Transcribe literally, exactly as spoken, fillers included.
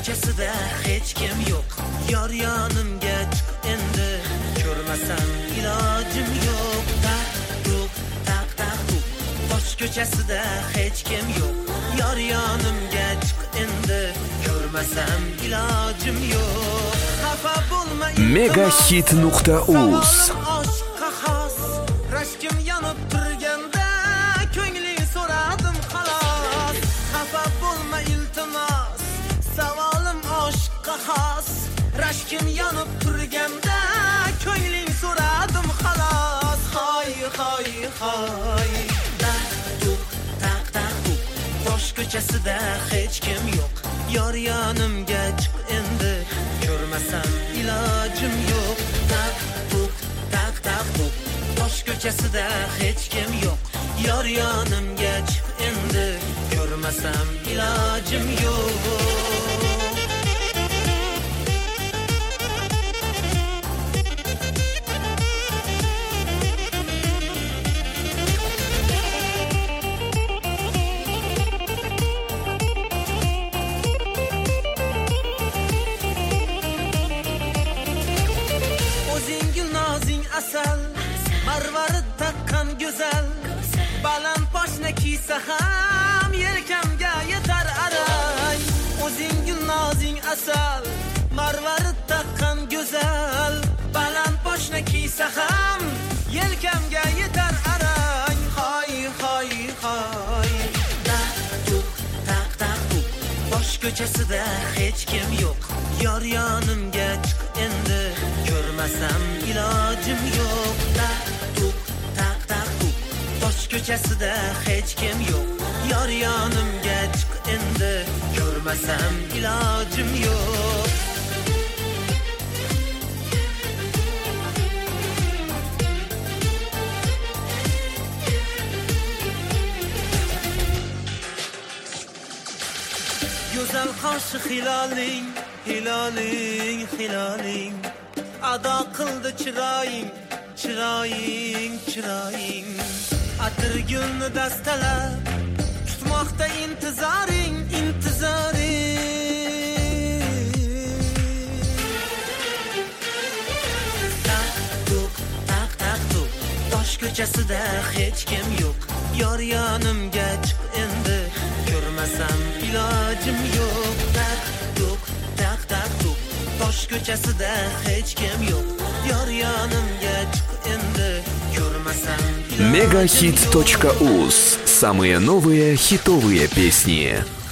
ko'chasida hech kim yo'q. Yor yonimga chiq endi, ko'rmasam ilojim yo'q. Tak tuk tak tak tuk, tosh ko'chasida hech kim yo'q. Yor yonimga chiq endi, ko'rmasam ilojim yo'q. Xafa bo'lma megahit nuqta uz. Oshqqa xos, rashkim yonib turganda ko'ngling so'radim xolos. Xafa bo'lma iltimos, savolim oshqqa xos, rashkim yonib turganda ko'ngling so'radim xolos. Hoy hoy hoy, tak tuk tak tak tuk, tosh ko'chasida hech kim yo'q. Yor yonimga chiq endi, ko'rmasam ilojim yo'q. Tak tuk tak tak tuk, tosh ko'chasida hech kim yo'q. Yor yonimga chiq endi, ko'rmasam ilojim yo'q. Asal, marvarid taqqan go'zal, baland poshna kiysa ham yelkamga yetar arang. O'zing gul nozing asal, marvarid taqqan go'zal, baland poshna kiysa ham yelkamga yetar arang. Hoy hoy hoy, tak tuk tak tak tuk, tosh ko'chasida hech kim yo'q. Yor yonimga chiq endi, ko'rmasam ilojim yo'q. Tak tuk tak tak tuk, tosh ko'chasida hech kim yo'q. Yor yonimga chiq endi, ko'rmasam ilojim yo'q. Go'zal qoshi hiloling, hiloling, hiloling, ado qildi chiroying, chiroying, chiroying. Atir gulni dastalab, kutmoqda intizoring, intizoring. Tak tuk tak tak tuk, tosh ko'chasida hech kim yo'q. Yor yonimga chiq endi, ko'rmasam ilojim yo'q. Tak tuk tak tak tuk, tosh ko'chasida hech kim yo'q. Yor yonimga chiq endi, ko'rmasam ilojim yo'q. megahit точка уз. Самые новые хитовые песни.